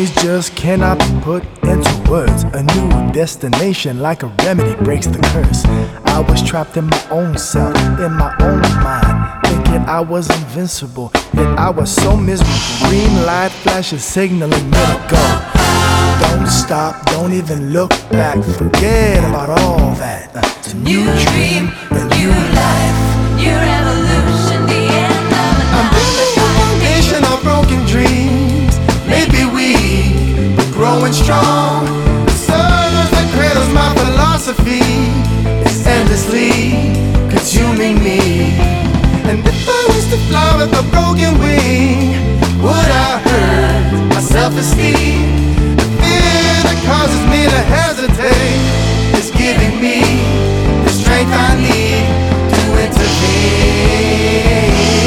journeys just cannot be put into words. A new destination like a remedy breaks the curse. I was trapped in my own self, in my own mind, thinking I was invincible, yet I was so miserable. Green light flashes signaling me to go. Don't stop, don't even look back, forget about all that. It's a new dream, a new life, new revolution, the end of a I'm building a foundation of broken dreams. Maybe weak, but growing strong. The surge that cradles my philosophy is endlessly consuming me. And if I was to fly with a broken wing, would I hurt my self-esteem? The fear that causes me to hesitate is giving me the strength I need to intervene.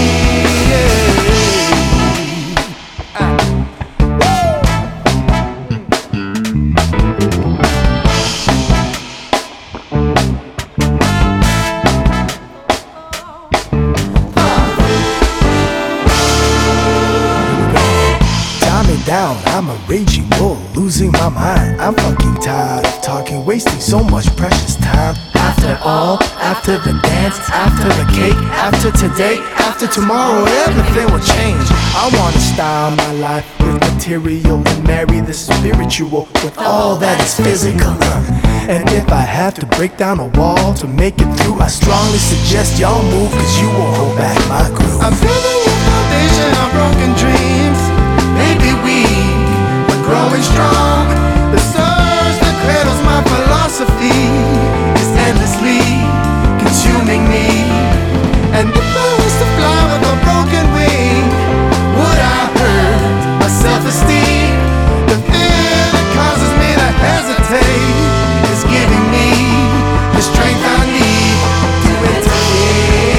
Down, I'm a raging bull, losing my mind. I'm fucking tired of talking, wasting so much precious time. After all, after the dance, after the cake, after today, after tomorrow, everything will change. I wanna style my life with material and marry the spiritual with all that is physical. And if I have to break down a wall to make it through, I strongly suggest y'all move, cause you won't hold back my groove. I'm building a foundation of broken dreams. Maybe weak, but growing strong. The surge that cradles my philosophy is endlessly consuming me. And if I was to fly with a broken wing, would I hurt my self-esteem? The fear that causes me to hesitate is giving me the strength I need to intervene.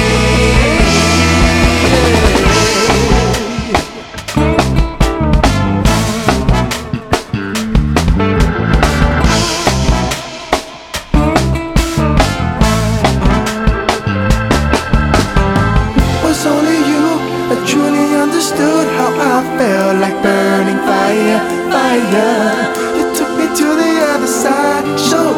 Like burning fire, fire. You took me to the other side, showed